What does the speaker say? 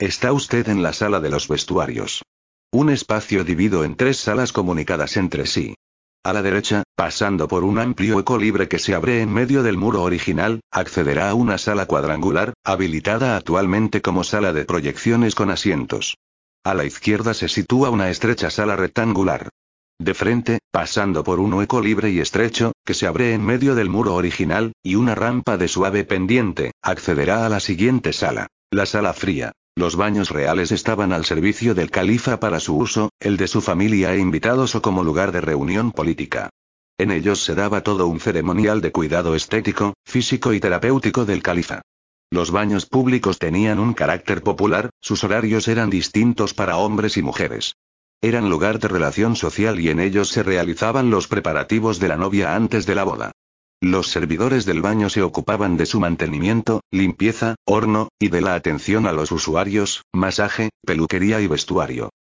Está usted en la sala de los vestuarios. Un espacio dividido en 3 salas comunicadas entre sí. A la derecha, pasando por un amplio hueco libre que se abre en medio del muro original, accederá a una sala cuadrangular, habilitada actualmente como sala de proyecciones con asientos. A la izquierda se sitúa una estrecha sala rectangular. De frente, pasando por un hueco libre y estrecho, que se abre en medio del muro original, y una rampa de suave pendiente, accederá a la siguiente sala. La sala fría. Los baños reales estaban al servicio del califa para su uso, el de su familia e invitados o como lugar de reunión política. En ellos se daba todo un ceremonial de cuidado estético, físico y terapéutico del califa. Los baños públicos tenían un carácter popular, sus horarios eran distintos para hombres y mujeres. Eran lugar de relación social y en ellos se realizaban los preparativos de la novia antes de la boda. Los servidores del baño se ocupaban de su mantenimiento, limpieza, horno, y de la atención a los usuarios, masaje, peluquería y vestuario.